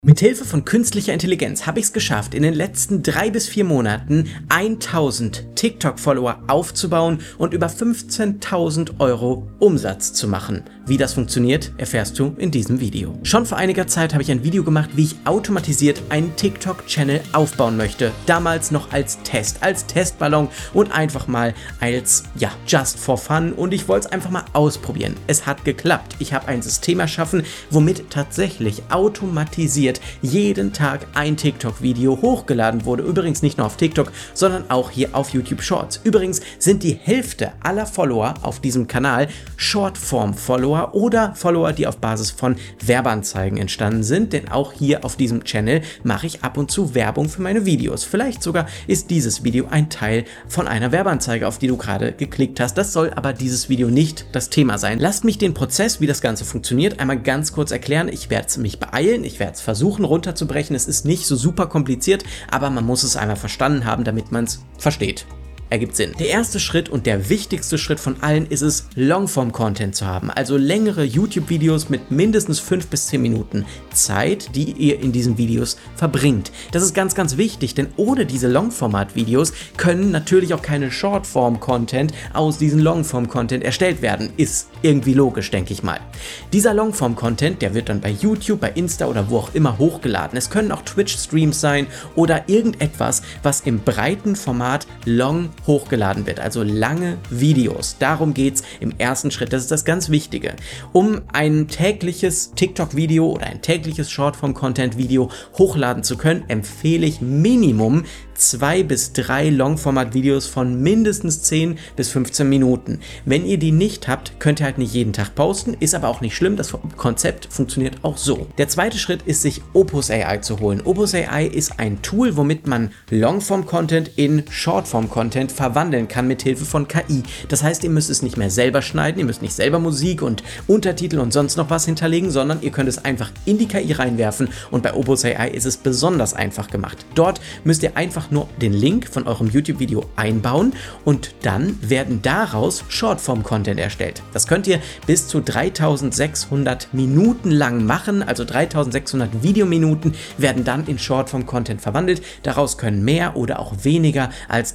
Mithilfe von künstlicher Intelligenz habe ich es geschafft, in den letzten 3 bis 4 Monaten 1000 TikTok-Follower aufzubauen und über 15.000 € Umsatz zu machen. Wie das funktioniert, erfährst du in diesem Video. Schon vor einiger Zeit habe ich ein Video gemacht, wie ich automatisiert einen TikTok-Channel aufbauen möchte. Damals noch als Testballon und einfach mal als, just for fun, und ich wollte es einfach mal ausprobieren. Es hat geklappt. Ich habe ein System erschaffen, womit tatsächlich automatisiert jeden Tag ein TikTok-Video hochgeladen wurde. Übrigens nicht nur auf TikTok, sondern auch hier auf YouTube Shorts. Übrigens sind die Hälfte aller Follower auf diesem Kanal Shortform-Follower oder Follower, die auf Basis von Werbeanzeigen entstanden sind, denn auch hier auf diesem Channel mache ich ab und zu Werbung für meine Videos. Vielleicht sogar ist dieses Video ein Teil von einer Werbeanzeige, auf die du gerade geklickt hast. Das soll aber dieses Video nicht das Thema sein. Lasst mich den Prozess, wie das Ganze funktioniert, einmal ganz kurz erklären. Ich werde mich beeilen, ich werde es versuchen runterzubrechen. Es ist nicht so super kompliziert, aber man muss es einmal verstanden haben, damit man es versteht. Ergibt Sinn. Der erste Schritt und der wichtigste Schritt von allen ist es, Longform-Content zu haben, also längere YouTube-Videos mit mindestens 5 bis 10 Minuten Zeit, die ihr in diesen Videos verbringt. Das ist ganz, ganz wichtig, denn ohne diese Longformat-Videos können natürlich auch keine Shortform-Content aus diesem Longform-Content erstellt werden. Ist irgendwie logisch, denke ich mal. Dieser Longform-Content, der wird dann bei YouTube, bei Insta oder wo auch immer hochgeladen. Es können auch Twitch-Streams sein oder irgendetwas, was im breiten Format long hochgeladen wird, also lange Videos. Darum geht es im ersten Schritt. Das ist das ganz Wichtige. Um ein tägliches TikTok-Video oder ein tägliches Shortform-Content-Video hochladen zu können, empfehle ich Minimum 2 bis 3 Longformat-Videos von mindestens 10 bis 15 Minuten. Wenn ihr die nicht habt, könnt ihr halt nicht jeden Tag posten, ist aber auch nicht schlimm, das Konzept funktioniert auch so. Der zweite Schritt ist, sich Opus AI zu holen. Opus AI ist ein Tool, womit man Longform-Content in Shortform-Content verwandeln kann mit Hilfe von KI. Das heißt, ihr müsst es nicht mehr selber schneiden, ihr müsst nicht selber Musik und Untertitel und sonst noch was hinterlegen, sondern ihr könnt es einfach in die KI reinwerfen, und bei Opus AI ist es besonders einfach gemacht. Dort müsst ihr einfach nur den Link von eurem YouTube-Video einbauen und dann werden daraus Shortform-Content erstellt. Das könnt ihr bis zu 3600 Minuten lang machen, also 3600 Videominuten werden dann in Shortform-Content verwandelt. Daraus können mehr oder auch weniger als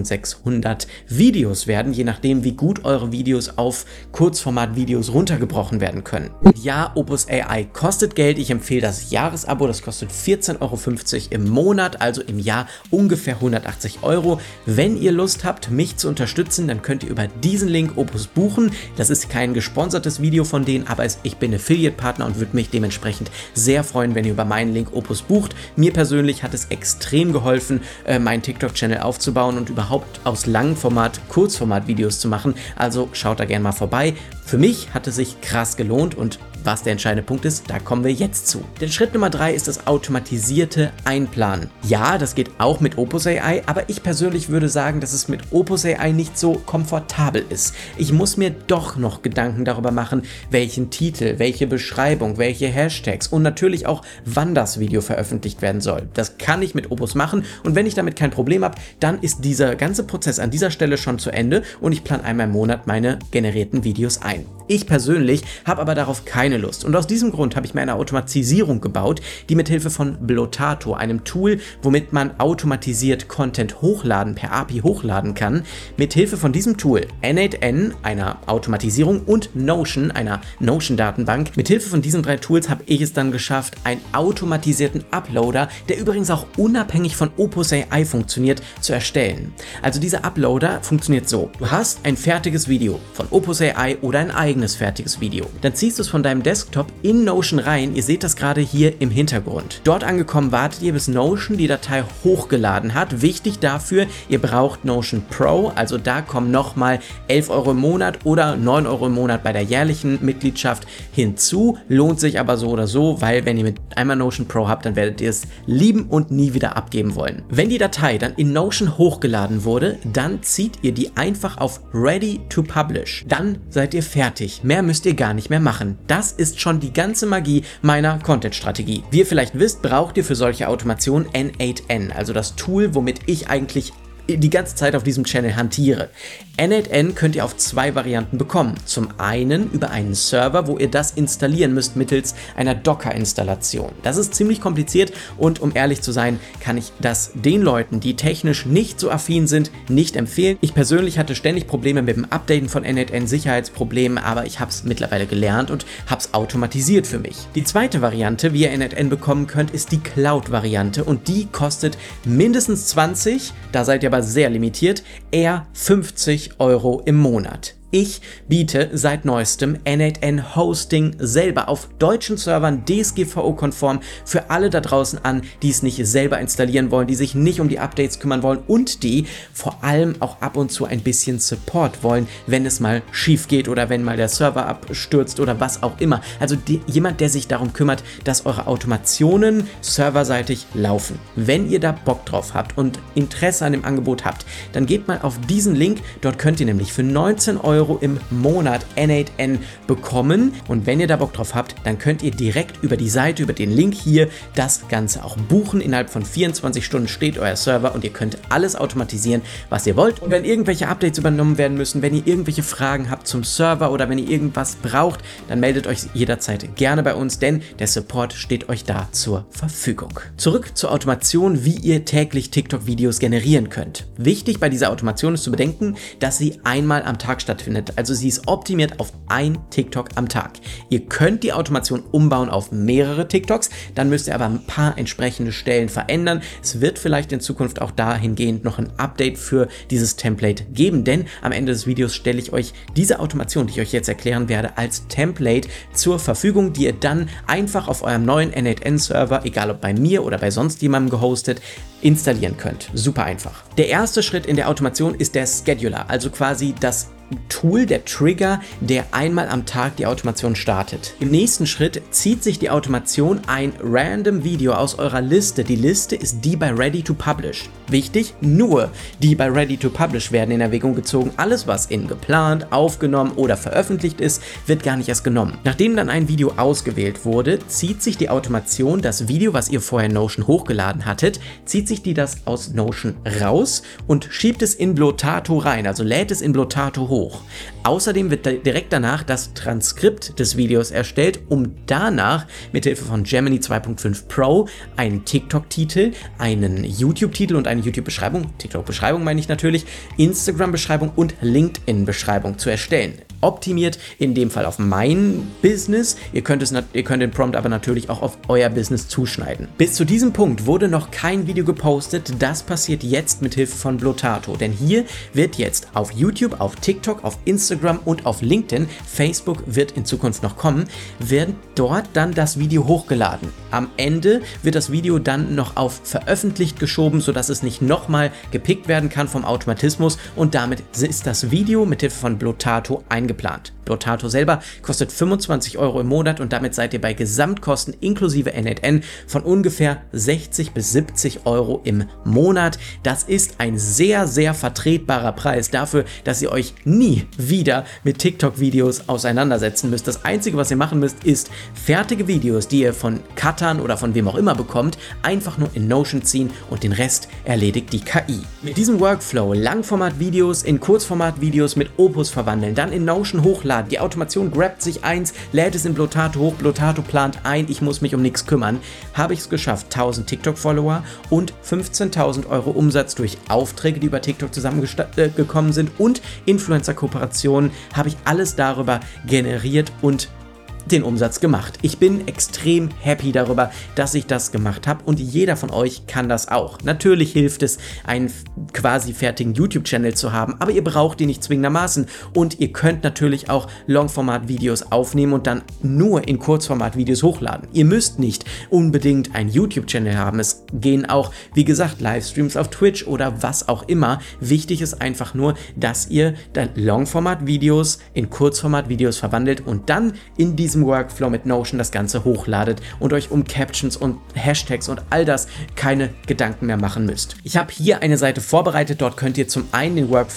3600 Videos werden, je nachdem, wie gut eure Videos auf Kurzformat-Videos runtergebrochen werden können. Und ja, Opus AI kostet Geld. Ich empfehle das Jahresabo, das kostet 14,50 € im Monat, also im Jahr ungefähr 180 €. Wenn ihr Lust habt, mich zu unterstützen, dann könnt ihr über diesen Link Opus buchen. Das ist kein gesponsertes Video von denen, aber ich bin Affiliate-Partner und würde mich dementsprechend sehr freuen, wenn ihr über meinen Link Opus bucht. Mir persönlich hat es extrem geholfen, meinen TikTok-Channel aufzubauen und überhaupt aus Langformat, Kurzformat-Videos zu machen. Also schaut da gerne mal vorbei. Für mich hat es sich krass gelohnt, und was der entscheidende Punkt ist, da kommen wir jetzt zu. Denn Schritt Nummer 3 ist das automatisierte Einplanen. Ja, das geht auch mit Opus AI, aber ich persönlich würde sagen, dass es mit Opus AI nicht so komfortabel ist. Ich muss mir doch noch Gedanken darüber machen, welchen Titel, welche Beschreibung, welche Hashtags und natürlich auch, wann das Video veröffentlicht werden soll. Das kann ich mit Opus machen, und wenn ich damit kein Problem habe, dann ist dieser ganze Prozess an dieser Stelle schon zu Ende und ich plane einmal im Monat meine generierten Videos ein. Ich persönlich habe aber darauf keine Lust, und aus diesem Grund habe ich mir eine Automatisierung gebaut, die mit Hilfe von Blotato, einem Tool, womit man automatisiert Content hochladen, per API hochladen kann, mit Hilfe von diesem Tool, N8N, einer Automatisierung, und Notion, einer Notion-Datenbank, mit Hilfe von diesen 3 Tools habe ich es dann geschafft, einen automatisierten Uploader, der übrigens auch unabhängig von Opus AI funktioniert, zu erstellen. Also dieser Uploader funktioniert so: Du hast ein fertiges Video von Opus AI oder ein eigenes fertiges Video. Dann ziehst du es von deinem Desktop in Notion rein. Ihr seht das gerade hier im Hintergrund. Dort angekommen wartet ihr, bis Notion die Datei hochgeladen hat. Wichtig dafür, ihr braucht Notion Pro, also da kommen nochmal 11 € im Monat oder 9 € im Monat bei der jährlichen Mitgliedschaft hinzu. Lohnt sich aber so oder so, weil wenn ihr mit einmal Notion Pro habt, dann werdet ihr es lieben und nie wieder abgeben wollen. Wenn die Datei dann in Notion hochgeladen wurde, dann zieht ihr die einfach auf Ready to Publish. Dann seid ihr fertig. Mehr müsst ihr gar nicht mehr machen. Das ist schon die ganze Magie meiner Content-Strategie. Wie ihr vielleicht wisst, braucht ihr für solche Automationen N8N, also das Tool, womit ich eigentlich die ganze Zeit auf diesem Channel hantiere. N8N könnt ihr auf 2 Varianten bekommen. Zum einen über einen Server, wo ihr das installieren müsst mittels einer Docker-Installation. Das ist ziemlich kompliziert und um ehrlich zu sein, kann ich das den Leuten, die technisch nicht so affin sind, nicht empfehlen. Ich persönlich hatte ständig Probleme mit dem Updaten von N8N, Sicherheitsprobleme, aber ich habe es mittlerweile gelernt und habe es automatisiert für mich. Die zweite Variante, wie ihr N8N bekommen könnt, ist die Cloud-Variante und die kostet mindestens 20, da seid ihr aber sehr limitiert, eher 50 € im Monat. Ich biete seit neuestem N8N Hosting selber auf deutschen Servern DSGVO-konform für alle da draußen an, die es nicht selber installieren wollen, die sich nicht um die Updates kümmern wollen und die vor allem auch ab und zu ein bisschen Support wollen, wenn es mal schief geht oder wenn mal der Server abstürzt oder was auch immer. Also jemand, der sich darum kümmert, dass eure Automationen serverseitig laufen. Wenn ihr da Bock drauf habt und Interesse an dem Angebot habt, dann geht mal auf diesen Link. Dort könnt ihr nämlich für 19 € im Monat N8N bekommen und wenn ihr da Bock drauf habt, dann könnt ihr direkt über die Seite, über den Link hier das Ganze auch buchen. Innerhalb von 24 Stunden steht euer Server und ihr könnt alles automatisieren, was ihr wollt. Und wenn irgendwelche Updates übernommen werden müssen, wenn ihr irgendwelche Fragen habt zum Server oder wenn ihr irgendwas braucht, dann meldet euch jederzeit gerne bei uns, denn der Support steht euch da zur Verfügung. Zurück zur Automation, wie ihr täglich TikTok-Videos generieren könnt. Wichtig bei dieser Automation ist zu bedenken, dass sie einmal am Tag stattfindet. Also sie ist optimiert auf ein TikTok am Tag. Ihr könnt die Automation umbauen auf mehrere TikToks, dann müsst ihr aber ein paar entsprechende Stellen verändern. Es wird vielleicht in Zukunft auch dahingehend noch ein Update für dieses Template geben, denn am Ende des Videos stelle ich euch diese Automation, die ich euch jetzt erklären werde, als Template zur Verfügung, die ihr dann einfach auf eurem neuen N8N-Server, egal ob bei mir oder bei sonst jemandem gehostet, installieren könnt. Super einfach. Der erste Schritt in der Automation ist der Scheduler, also quasi das Tool, der Trigger, der einmal am Tag die Automation startet. Im nächsten Schritt zieht sich die Automation ein random Video aus eurer Liste. Die Liste ist die bei Ready to Publish. Wichtig, nur die bei Ready to Publish werden in Erwägung gezogen. Alles, was in geplant, aufgenommen oder veröffentlicht ist, wird gar nicht erst genommen. Nachdem dann ein Video ausgewählt wurde, zieht sich die Automation das Video, was ihr vorher in Notion hochgeladen hattet, zieht sich die das aus Notion raus und schiebt es in Blotato rein, also lädt es in Blotato hoch. Außerdem wird direkt danach das Transkript des Videos erstellt, um danach mithilfe von Gemini 2.5 Pro einen TikTok-Titel, einen YouTube-Titel und eine YouTube-Beschreibung, TikTok-Beschreibung meine ich natürlich, Instagram-Beschreibung und LinkedIn-Beschreibung zu erstellen. Optimiert in dem Fall auf mein Business. Ihr könnt den Prompt aber natürlich auch auf euer Business zuschneiden. Bis zu diesem Punkt wurde noch kein Video gepostet. Das passiert jetzt mit Hilfe von Blotato. Denn hier wird jetzt auf YouTube, auf TikTok, auf Instagram und auf LinkedIn, Facebook wird in Zukunft noch kommen, wird dort dann das Video hochgeladen. Am Ende wird das Video dann noch auf veröffentlicht geschoben, sodass es nicht nochmal gepickt werden kann vom Automatismus und damit ist das Video mit Hilfe von Blotato eingeplant. Blotato selber kostet 25 € im Monat und damit seid ihr bei Gesamtkosten inklusive N8N von ungefähr 60 bis 70 € im Monat. Das ist ein sehr, sehr vertretbarer Preis dafür, dass ihr euch nie wieder mit TikTok-Videos auseinandersetzen müsst. Das Einzige, was ihr machen müsst, ist fertige Videos, die ihr von Cuttern oder von wem auch immer bekommt, einfach nur in Notion ziehen und den Rest erledigt die KI. Mit diesem Workflow Langformat-Videos in Kurzformat-Videos mit Opus verwandeln, dann in Notion hochladen. Die Automation grabt sich eins, lädt es in Blotato hoch, Blotato plant ein, ich muss mich um nichts kümmern. Habe ich es geschafft, 1000 TikTok-Follower und 15.000 € Umsatz durch Aufträge, die über TikTok zusammengekommen sind und Influencer-Kooperationen, habe ich alles darüber generiert und den Umsatz gemacht. Ich bin extrem happy darüber, dass ich das gemacht habe und jeder von euch kann das auch. Natürlich hilft es, einen quasi fertigen YouTube-Channel zu haben, aber ihr braucht ihn nicht zwingendermaßen und ihr könnt natürlich auch Longformat-Videos aufnehmen und dann nur in Kurzformat-Videos hochladen. Ihr müsst nicht unbedingt einen YouTube-Channel haben. Es gehen auch, wie gesagt, Livestreams auf Twitch oder was auch immer. Wichtig ist einfach nur, dass ihr dann Longformat-Videos in Kurzformat-Videos verwandelt und dann in diesem Workflow mit Notion das Ganze hochladet und euch um Captions und Hashtags und all das keine Gedanken mehr machen müsst. Ich habe hier eine Seite vorbereitet, dort könnt ihr zum einen den Workflow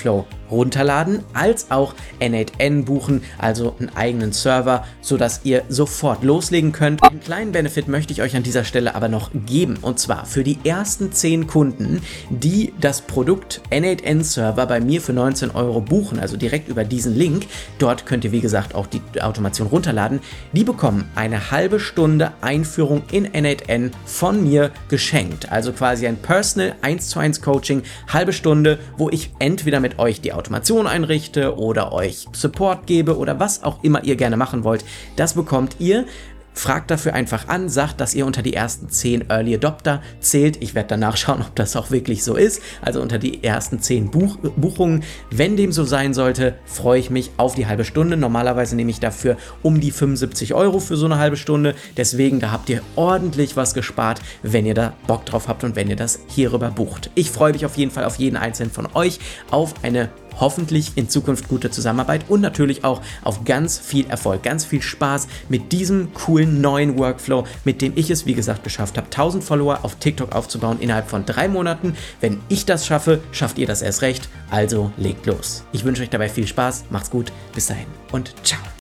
runterladen, als auch N8N buchen, also einen eigenen Server, sodass ihr sofort loslegen könnt. Einen kleinen Benefit möchte ich euch an dieser Stelle aber noch geben, und zwar für die ersten 10 Kunden, die das Produkt N8N Server bei mir für 19 Euro buchen, also direkt über diesen Link, dort könnt ihr wie gesagt auch die Automation runterladen, die bekommen eine halbe Stunde Einführung in N8N von mir geschenkt, also quasi ein Personal 1:1 Coaching, halbe Stunde, wo ich entweder mit euch die Automation einrichte oder euch Support gebe oder was auch immer ihr gerne machen wollt, das bekommt ihr. Fragt dafür einfach an, sagt, dass ihr unter die ersten 10 Early Adopter zählt. Ich werde danach schauen, ob das auch wirklich so ist. Also unter die ersten 10 Buchungen. Wenn dem so sein sollte, freue ich mich auf die halbe Stunde. Normalerweise nehme ich dafür um die 75 Euro für so eine halbe Stunde. Deswegen, da habt ihr ordentlich was gespart, wenn ihr da Bock drauf habt und wenn ihr das hierüber bucht. Ich freue mich auf jeden Fall auf jeden einzelnen von euch, auf eine hoffentlich in Zukunft gute Zusammenarbeit und natürlich auch auf ganz viel Erfolg, ganz viel Spaß mit diesem coolen neuen Workflow, mit dem ich es, wie gesagt, geschafft habe, 1000 Follower auf TikTok aufzubauen innerhalb von 3 Monaten. Wenn ich das schaffe, schafft ihr das erst recht. Also legt los. Ich wünsche euch dabei viel Spaß, macht's gut, bis dahin und ciao.